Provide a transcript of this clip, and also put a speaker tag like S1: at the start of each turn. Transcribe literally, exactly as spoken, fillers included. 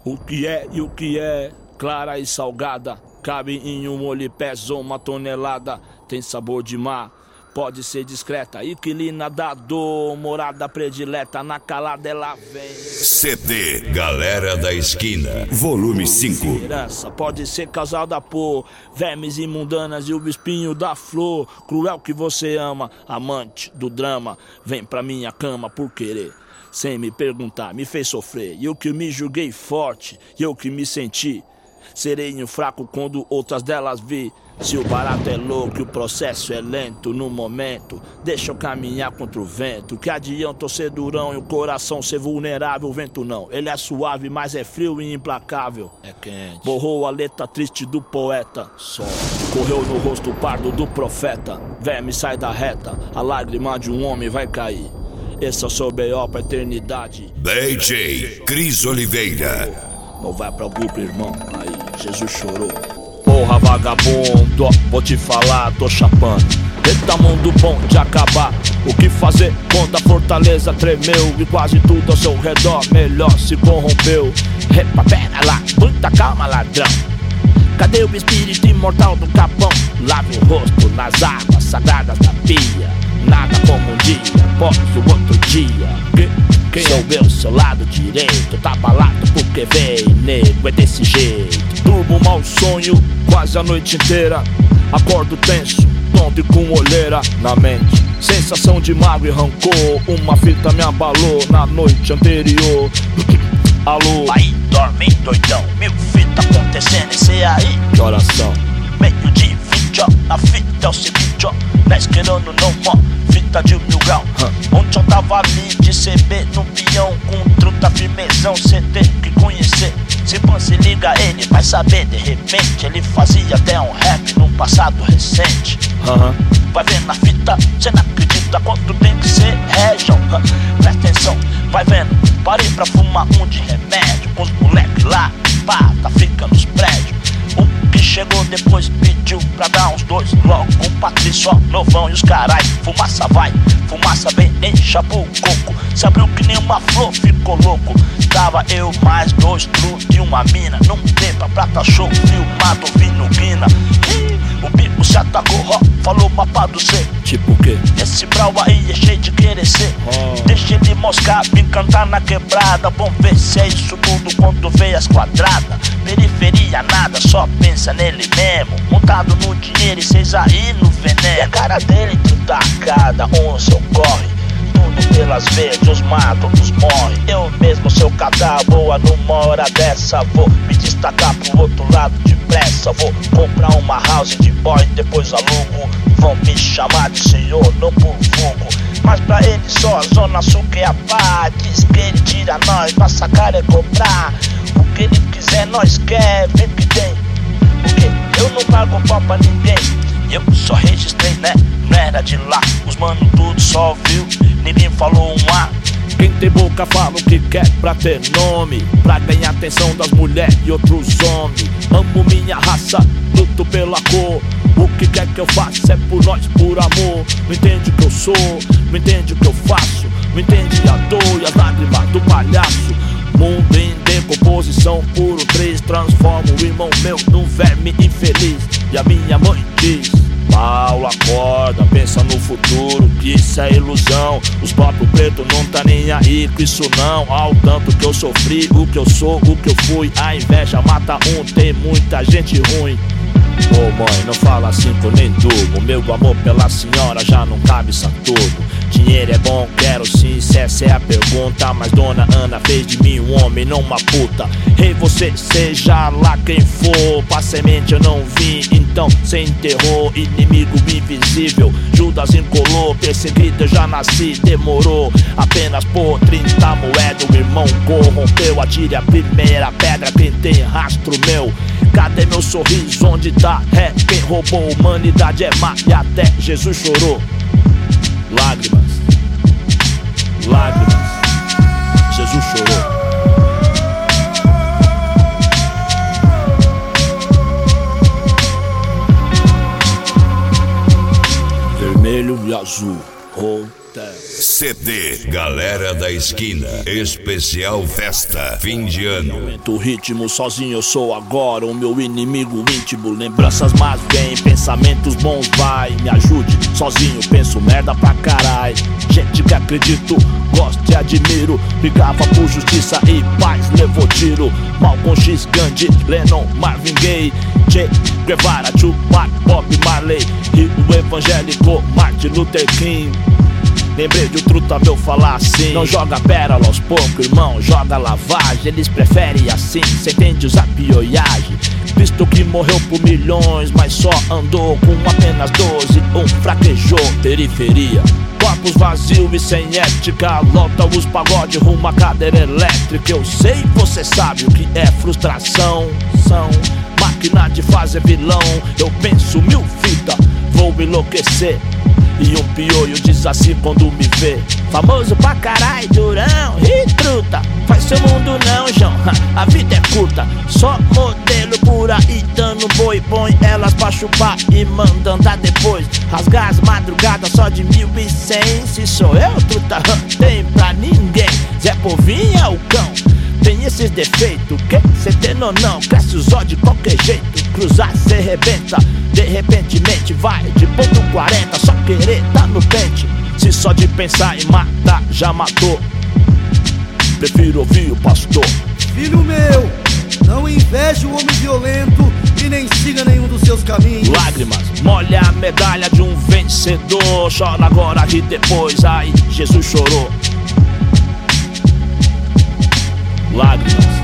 S1: O que é e o que é, clara e salgada, cabe em um molho e pesa uma tonelada. Tem sabor de mar, pode ser discreta, inquilina da dor, morada predileta, na calada ela vem.
S2: C D Galera da Esquina, volume cinco.
S1: Herança pode ser causada por vermes imundanas e o espinho da flor. Cruel que você ama, amante do drama, vem pra minha cama por querer. Sem me perguntar, me fez sofrer. E eu que me julguei forte, e eu que me senti sereno fraco quando outras delas vi. Se o barato é louco e o processo é lento, no momento deixa eu caminhar contra o vento. Que adianta eu ser durão e o coração ser vulnerável? O vento não, ele é suave, mas é frio e implacável. É quente. Borrou a letra triste do poeta, só correu no rosto pardo do profeta. Verme sai da reta, a lágrima de um homem vai cair. Esse é o seu B O pra eternidade.
S2: D J Cris Oliveira.
S1: Não vai pro grupo, irmão, aí Jesus chorou. Porra vagabundo, vou te falar, tô chapando. Eita mundo bom de acabar. O que fazer quando a fortaleza tremeu e quase tudo ao seu redor melhor se corrompeu? Epa, pera lá, muita calma, ladrão. Cadê o espírito imortal do capão? Lave o rosto nas águas sagradas da pia. Nada como um dia após o outro dia. Que, quem sou eu, seu lado direito? Tá abalado porque veio, nego, é desse jeito. Durmo mau sonho quase a noite inteira. Acordo tenso, tonto e com olheira na mente. Sensação de mágoa e rancor. Uma fita me abalou na noite anterior. Alô?
S3: Aí dorme doidão, mil fita acontecendo, esse aí.
S1: Que oração?
S3: Meio de vídeo, a fita é o seguinte, ó. Dez querendo não, ó, fita de mil grau. huh. Ontem eu tava ali de C B no peão, com truta firmezão, cê tem que conhecer. Se você liga ele vai saber, de repente ele fazia até um rap num passado recente.
S1: uhum.
S3: Vai vendo na fita, cê não acredita quanto tem que ser région. huh. Presta atenção, vai vendo, parei pra fumar um de remédio com os moleques lá, pá, tá fica nos prédios. O que chegou depois pediu pra dar uns dois logo. Com Patrício, ó, novão e os carai. Fumaça vai, fumaça vem, encha pro coco. Se abriu que nem uma flor, ficou louco. Tava eu mais dois true de uma mina. Num tempo prata show, filmado, vindo guina. O bico se atacou, ó, falou mapa do C.
S1: Tipo o quê?
S3: Esse brau aí é cheio de querer ser.
S1: oh.
S3: Deixa ele moscar, me cantar na quebrada. Vamos ver se é isso tudo quando vê as quadradas. Periferia nada, só pensa nele mesmo. Montado no dinheiro e cês aí no veneno. E a cara dele truta, cada um seu corre. Tudo pelas verdes, os matam, os morre. Eu mesmo, seu catar, boa numa hora dessa. Vou me destacar pro outro lado depressa. Vou comprar uma house de boy, depois alugo. Vão me chamar de senhor, não por vulgo. Mas pra ele só a zona sul que é a pá. Diz que ele tira nós, pra sacar é comprar. O que ele quiser nós quer, vê que tem. Porque eu não pago pau pra ninguém. Eu só registrei, né? Não era de lá. Os mano tudo só viu, ninguém falou um A.
S1: Quem tem boca fala o que quer pra ter nome, pra ganhar atenção das mulheres e outros homens. Amo minha raça, luto pela cor. O que quer que eu faça é por nós, por amor. Não entende o que eu sou, não entende o que eu faço. Não entende a dor e as lágrimas do palhaço. Mundo em decomposição, puro três. Transforma o irmão meu num verme infeliz. E a minha mãe diz: Paulo, acorda, pensa no futuro, que isso é ilusão. Os próprios pretos não tá nem aí com isso não. Ao tanto que eu sofri, o que eu sou, o que eu fui. A inveja mata um, tem muita gente ruim. Ô oh, mãe, não fala assim que eu nem durmo. Meu amor pela senhora já não cabe Saturno. Dinheiro é bom, quero sim, se essa é a pergunta. Mas dona Ana fez de mim um homem, não uma puta. Ei, você, seja lá quem for, pra semente eu não vim, então cê enterrou. Inimigo invisível, Judas encolou. Perseguido eu já nasci, demorou. Apenas por trinta moedas o irmão corrompeu. Atire a primeira pedra quem tem rastro meu. Cadê meu sorriso, onde tá? É, quem roubou a humanidade é má e até Jesus chorou. Lágrimas, lágrimas, Jesus chorou. Vermelho e azul, hotel.
S2: C D Galera da Esquina, especial festa, fim de ano.
S1: Aumento o ritmo, sozinho eu sou agora o meu inimigo íntimo. Lembranças más vem, pensamentos bons vai. Me ajude, sozinho penso merda pra caralho. Gente que acredito, gosto e admiro. Brigava por justiça e paz, levou tiro. Malcolm X, Gandhi, Lennon, Marvin Gaye, Che Guevara, Tupac, Bob Marley e o evangélico Martin Luther King. Lembrei de um truta meu falar assim: não joga pérola aos poucos, irmão, joga lavagem. Eles preferem assim, cê entende usar pioiagem. Cristo que morreu por milhões, mas só andou com apenas doze. Um fraquejou, periferia. Corpos vazios e sem ética, lota os pagode rumo à cadeira elétrica. Eu sei, você sabe o que é frustração. São máquina de fazer vilão. Eu penso mil fitas, vou enlouquecer. E um pioio diz assim quando me vê: famoso pra carai, durão, e truta. Faz seu mundo não, João, a vida é curta. Só modelo por aí dando boi. Põe elas pra chupar e manda andar depois. Rasgar as madrugadas só de mil e cem. Se sou eu, truta, tem pra ninguém. Zé Povinho é o cão, tem esses defeitos, que cê tem ou não? Cresce os olhos de qualquer jeito. Cruzar cê rebenta, de repentemente vai de ponto quarenta. Só querer tá no pente. Se só de pensar em matar já matou, prefiro ouvir o pastor.
S4: Filho meu, não inveje o homem violento e nem siga nenhum dos seus caminhos.
S1: Lágrimas, molha a medalha de um vencedor. Chora agora, ri depois, ai, Jesus chorou. Lágrimas.